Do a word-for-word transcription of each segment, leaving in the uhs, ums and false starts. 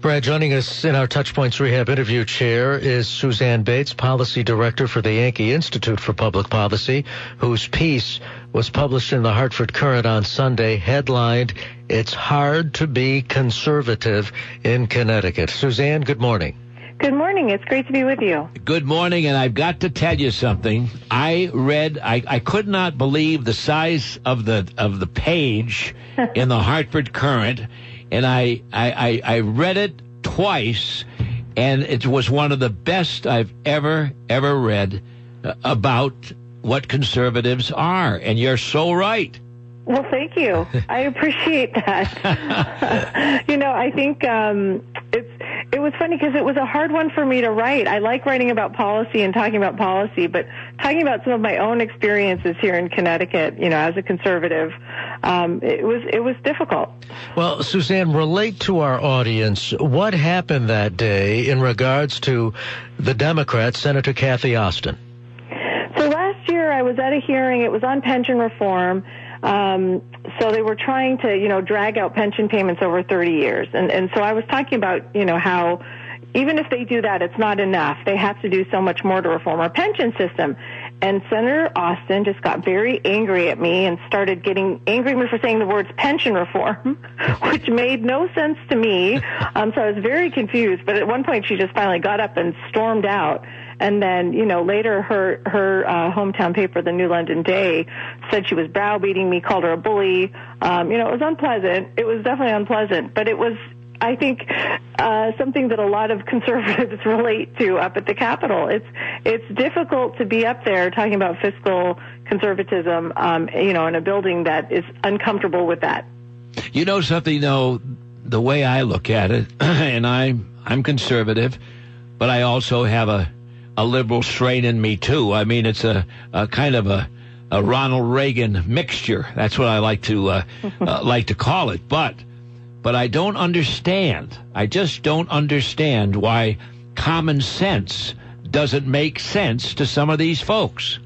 Brad, joining us in our Touchpoints Rehab interview chair is Suzanne Bates, Policy Director for the Yankee Institute for Public Policy, whose piece was published in the Hartford Courant on Sunday, headlined, "It's Hard to Be Conservative in Connecticut." Suzanne, good morning. Good morning. It's great to be with you. Good morning, and I've got to tell you something. I read, I, I could not believe the size of the of the page in the Hartford Courant, and I, I, I, I read it twice, and it was one of the best I've ever, ever read uh, about what conservatives are, and you're so right. Well, thank you. I appreciate that. You know, I think um, it's it was funny because it was a hard one for me to write. I like writing about policy and talking about policy, but talking about some of my own experiences here in Connecticut, you know, as a conservative, um, it was it was difficult. Well, Suzanne, relate to our audience what happened that day in regards to the Democrat, Senator Cathy Osten. So last year I was at a hearing. It was on pension reform. Um, so they were trying to, you know, drag out pension payments over thirty years. And, and so I was talking about, you know, how even if they do that, it's not enough. They have to do so much more to reform our pension system. And Senator Osten just got very angry at me and started getting angry at me for saying the words pension reform, which made no sense to me. Um, so I was very confused. But at one point she just finally got up and stormed out. And then, you know, later her her uh, hometown paper, the New London Day, said she was browbeating me, called her a bully. Um, you know, it was unpleasant. It was definitely unpleasant. But it was, I think, uh, something that a lot of conservatives relate to up at the Capitol. It's it's difficult to be up there talking about fiscal conservatism, um, you know, in a building that is uncomfortable with that. You know something, though, the way I look at it, and I'm, I'm conservative, but I also have a a liberal strain in me, too. I mean, it's a, a kind of a, a Ronald Reagan mixture. That's what I like to uh, uh, like to call it. But but I don't understand. I just don't understand why common sense doesn't make sense to some of these folks.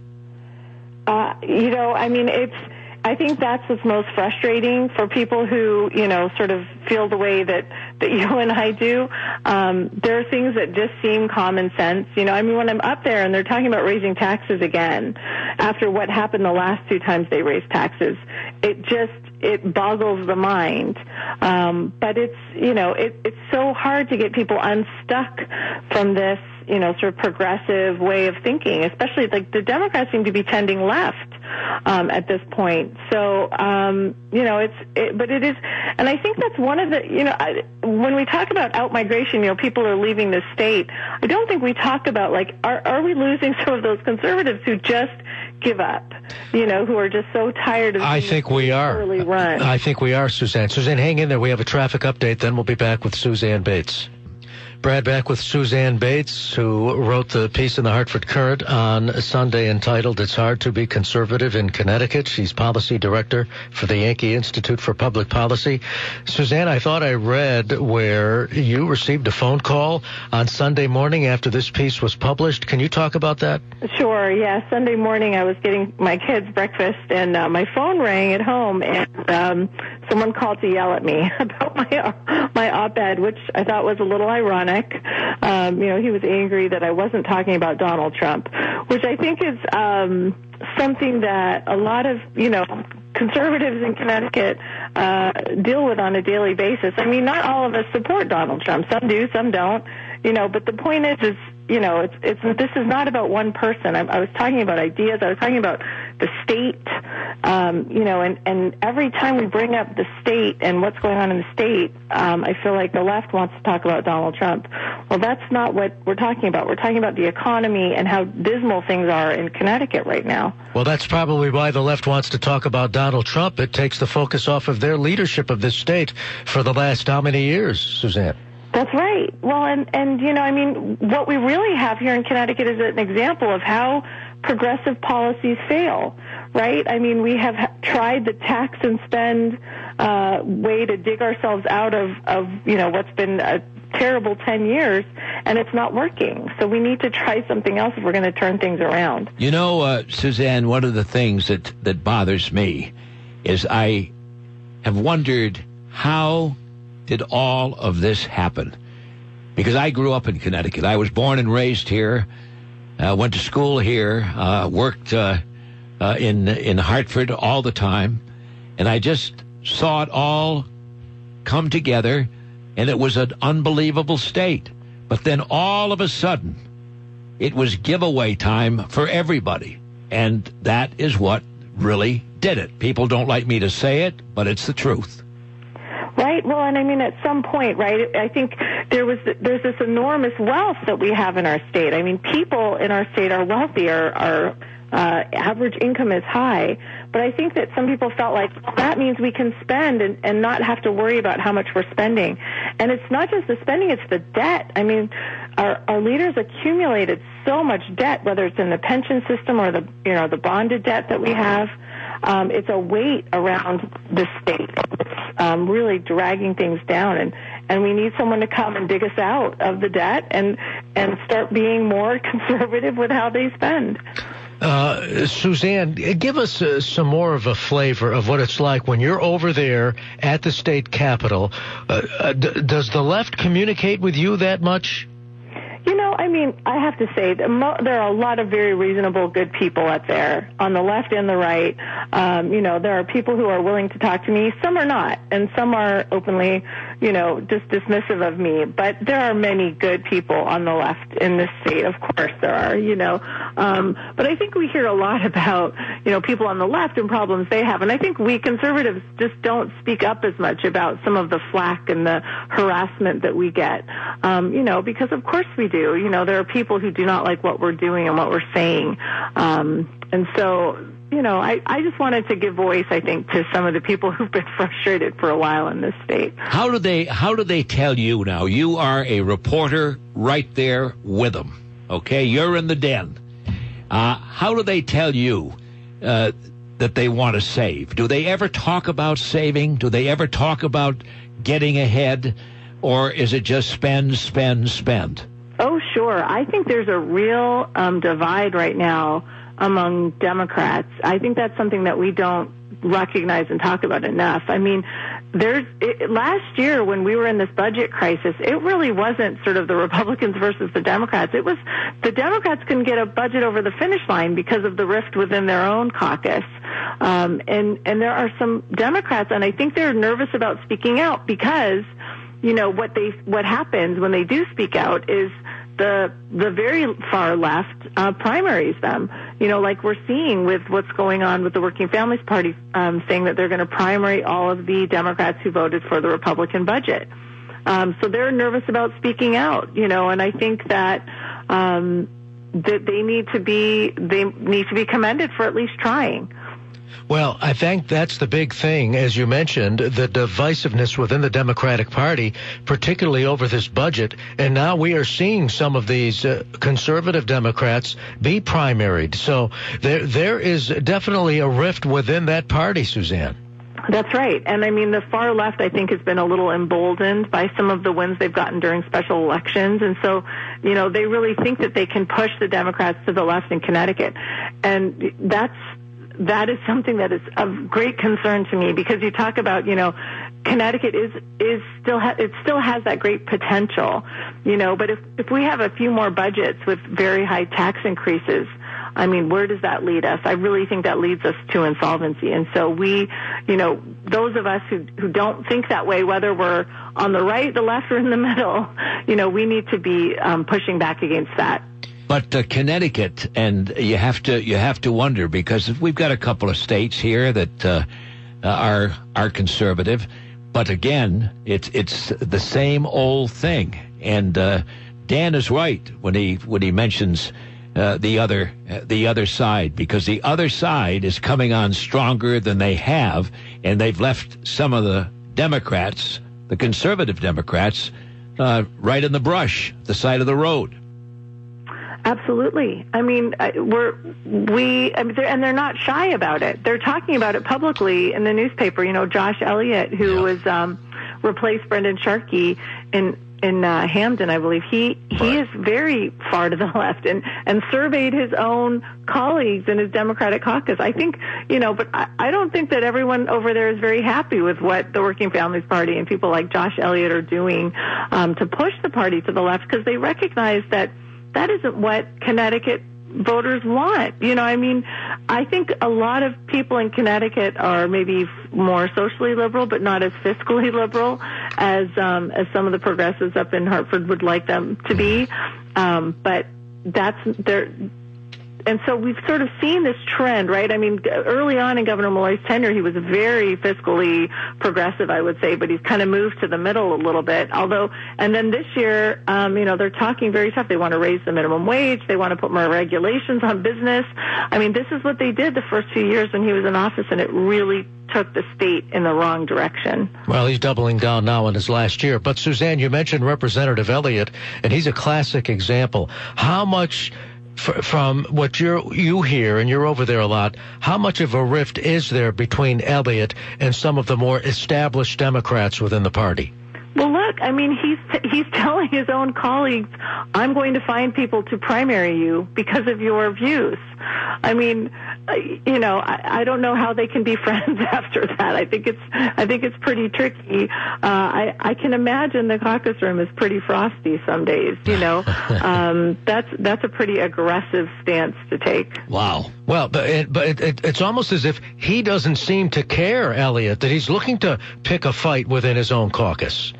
Uh, you know, I mean, it's. I think that's what's most frustrating for people who, you know, sort of feel the way that, that you and I do. Um, there are things that just seem common sense. You know, I mean, when I'm up there and they're talking about raising taxes again, after what happened the last two times they raised taxes, it just, it boggles the mind. Um, but it's, you know, it, it's so hard to get people unstuck from this, you know, sort of progressive way of thinking, especially like the Democrats seem to be tending left um, at this point. So, um, you know, it's, it, but it is, and I think that's one of the, you know, I, when we talk about outmigration, you know, people are leaving the state. I don't think we talk about like, are, are we losing some of those conservatives who just give up, you know, who are just so tired of I think we are. Run. I think we are, Suzanne. Suzanne, hang in there. We have a traffic update, then we'll be back with Suzanne Bates. Brad, back with Suzanne Bates, who wrote the piece in the Hartford Courant on Sunday entitled, "It's Hard to Be Conservative in Connecticut." She's Policy Director for the Yankee Institute for Public Policy. Suzanne, I thought I read where you received a phone call on Sunday morning after this piece was published. Can you talk about that? Sure, yeah. Sunday morning I was getting my kids breakfast, and uh, my phone rang at home, and um, someone called to yell at me about my, my op-ed, which I thought was a little ironic. Um, you know, he was angry that I wasn't talking about Donald Trump, which I think is um, something that a lot of, you know, conservatives in Connecticut uh, deal with on a daily basis. I mean, not all of us support Donald Trump. Some do, some don't. You know, but the point is, is you know, it's it's this is not about one person. I, I was talking about ideas. I was talking about the state. Um, you know, and and every time we bring up the state and what's going on in the state, um, I feel like the left wants to talk about Donald Trump. Well, that's not what we're talking about. We're talking about the economy and how dismal things are in Connecticut right now. Well, that's probably why the left wants to talk about Donald Trump. It takes the focus off of their leadership of this state for the last how many years, Suzanne? That's right. Well, and, and, you know, I mean, what we really have here in Connecticut is an example of how progressive policies fail, right? I mean, we have tried the tax and spend uh, way to dig ourselves out of, of, you know, what's been a terrible ten years, and it's not working. So we need to try something else if we're going to turn things around. You know, uh, Suzanne, one of the things that, that bothers me is I have wondered how did all of this happen? because I grew up in Connecticut. I was born and raised here, uh, went to school here, uh, worked uh, uh, in in Hartford all the time, and I just saw it all come together, and it was an unbelievable state. But then all of a sudden, it was giveaway time for everybody, and that is what really did it. People don't like me to say it, but it's the truth. Right. Well, and I mean, at some point, right, I think there was there's this enormous wealth that we have in our state. I mean, people in our state are wealthy. Our, our uh, average income is high. But I think that some people felt like that means we can spend and, and not have to worry about how much we're spending. And it's not just the spending, it's the debt. I mean, our, our leaders accumulated so much debt, whether it's in the pension system or the, you know, the bonded debt that we have. Um, it's a weight around the state. It's um, really dragging things down, and, and we need someone to come and dig us out of the debt and and start being more conservative with how they spend. Uh, Suzanne, give us uh, some more of a flavor of what it's like when you're over there at the state capitol. Uh, uh, d- does the left communicate with you that much? You know, I mean, I have to say that mo- there are a lot of very reasonable, good people up there on the left and the right. Um, you know, there are people who are willing to talk to me. Some are not, and some are openly, you know, just dismissive of me. But there are many good people on the left in this state. Of course there are, you know. Um, but I think we hear a lot about, you know, people on the left and problems they have. And I think we conservatives just don't speak up as much about some of the flack and the harassment that we get, um, you know, because of course we do. You know, there are people who do not like what we're doing and what we're saying. Um, and so, you know, I, I just wanted to give voice, I think, to some of the people who've been frustrated for a while in this state. How do they, how do they tell you now? You are a reporter right there with them, okay? You're in the den. Uh, how do they tell you uh, that they want to save? Do they ever talk about saving? Do they ever talk about getting ahead? Or is it just spend, spend, spend? Oh, sure. I think there's a real um, divide right now among Democrats. I think that's something that we don't recognize and talk about enough. I mean, there's it, last year when we were in this budget crisis, it really wasn't sort of the Republicans versus the Democrats. It was the Democrats couldn't get a budget over the finish line because of the rift within their own caucus. Um, and, and there are some Democrats, and I think they're nervous about speaking out because, you know, what they what happens when they do speak out is the the very far left uh, primaries them. You know, like we're seeing with what's going on with the Working Families Party um, saying that they're going to primary all of the Democrats who voted for the Republican budget. Um, so they're nervous about speaking out, you know, and I think that um, that they need to be they need to be commended for at least trying. Well, I think that's the big thing, as you mentioned, the divisiveness within the Democratic Party, particularly over this budget. And now we are seeing some of these uh, conservative Democrats be primaried. So there there is definitely a rift within that party, Suzanne. That's right. And I mean, the far left, I think, has been a little emboldened by some of the wins they've gotten during special elections. And so, you know, they really think that they can push the Democrats to the left in Connecticut. And that's That is something that is of great concern to me because you talk about, you know, Connecticut is is still ha- it still has that great potential, you know. But if if we have a few more budgets with very high tax increases, I mean, where does that lead us? I really think that leads us to insolvency. And so we, you know, those of us who who don't think that way, whether we're on the right, the left, or in the middle, you know, we need to be um, pushing back against that. But uh, Connecticut, and you have to you have to wonder because we've got a couple of states here that uh, are are conservative, but again, it's it's the same old thing. And uh, Dan is right when he when he mentions uh, the other uh, the other side, because the other side is coming on stronger than they have, and they've left some of the Democrats, the conservative Democrats, uh, right in the brush, the side of the road. Absolutely. I mean, we're we I mean, they're, and they're not shy about it. They're talking about it publicly in the newspaper. You know, Josh Elliott, who yeah. was um, replaced Brendan Sharkey in in uh, Hamden, I believe. He he Right. is very far to the left, and and surveyed his own colleagues in his Democratic caucus. I think, you know, but I, I don't think that everyone over there is very happy with what the Working Families Party and people like Josh Elliott are doing um, to push the party to the left, because they recognize that that isn't what Connecticut voters want. You know, I mean, I think a lot of people in Connecticut are maybe more socially liberal, but not as fiscally liberal as um, as some of the progressives up in Hartford would like them to be. Um, but that's there. And so we've sort of seen this trend, right? I mean, early on in Governor Malloy's tenure, he was very fiscally progressive, I would say, but he's kind of moved to the middle a little bit. Although, and then this year, um, you know, they're talking very tough. They want to raise the minimum wage. They want to put more regulations on business. I mean, this is what they did the first few years when he was in office, and it really took the state in the wrong direction. Well, he's doubling down now in his last year. But, Suzanne, you mentioned Representative Elliott, and he's a classic example. How much... From what you you hear, and you're over there a lot, how much of a rift is there between Elliott and some of the more established Democrats within the party? Well, look, I mean, he's he's telling his own colleagues, I'm going to find people to primary you because of your views. I mean, you know, I, I don't know how they can be friends after that. I think it's I think it's pretty tricky. Uh, I I can imagine the caucus room is pretty frosty some days. You know, um, that's that's a pretty aggressive stance to take. Wow. Well, but it, but it, it, it's almost as if he doesn't seem to care, Elliott, that he's looking to pick a fight within his own caucus.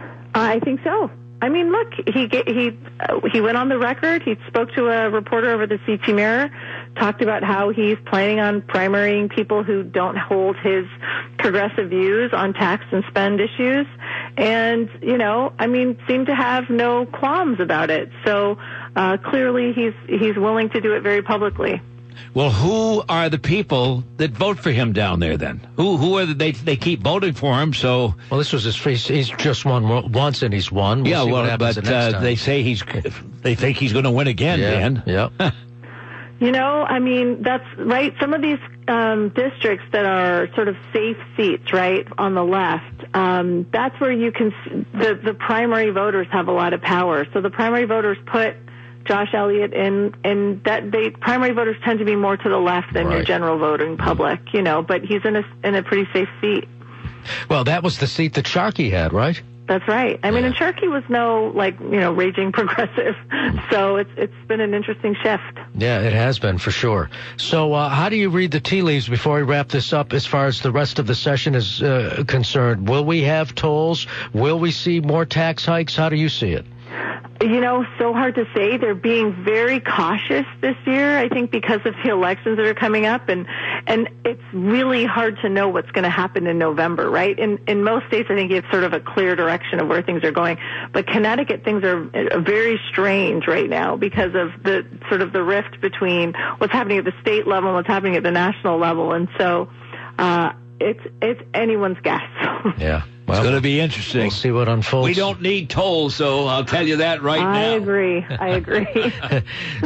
I think so. I mean, look, he he uh, he went on the record. He spoke to a reporter over the C T Mirror, talked about how he's planning on primarying people who don't hold his progressive views on tax and spend issues, and you know, I mean, seemed to have no qualms about it. So uh, clearly, he's he's willing to do it very publicly. Well, who are the people that vote for him down there then? Who who are the, they they keep voting for him? So well, this was his he's, he's just won once and he's won. We'll yeah, see well, what happens but the next uh, time. they say he's they think he's going to win again, yeah, Dan. Yeah. You know, I mean, that's right. Some of these um, districts that are sort of safe seats, right, on the left, um, that's where you can, the, the primary voters have a lot of power. So the primary voters put Josh Elliott in, and that they, primary voters tend to be more to the left than right. your general voting public, you know, but he's in a, in a pretty safe seat. Well, that was the seat that Sharkey had, right? That's right. I mean, Yeah. and Sharkey was no, like, you know, raging progressive. So it's it's been an interesting shift. Yeah, it has been for sure. So uh, how do you read the tea leaves before we wrap this up as far as the rest of the session is uh, concerned? Will we have tolls? Will we see more tax hikes? How do you see it? You know, so hard to say. They're being very cautious this year, I think, because of the elections that are coming up, and and it's really hard to know what's going to happen in November, right? In in most states, I think you have sort of a clear direction of where things are going, but Connecticut, things are very strange right now because of the sort of the rift between what's happening at the state level and what's happening at the national level, and so uh, it's it's anyone's guess. Yeah. Well, It's going to be interesting. We'll see what unfolds. We don't need tolls, so I'll tell you that right I now. agree. I agree.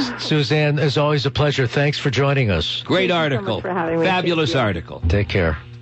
Suzanne, as always, a pleasure. Thanks for joining us. Great Thank you so article. much for having me. Fabulous Thank you. article. Take care.